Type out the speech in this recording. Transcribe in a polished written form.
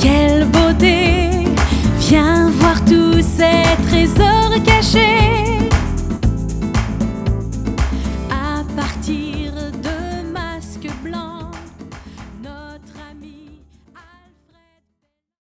quelle beauté! Viens voir tous ces trésors cachés.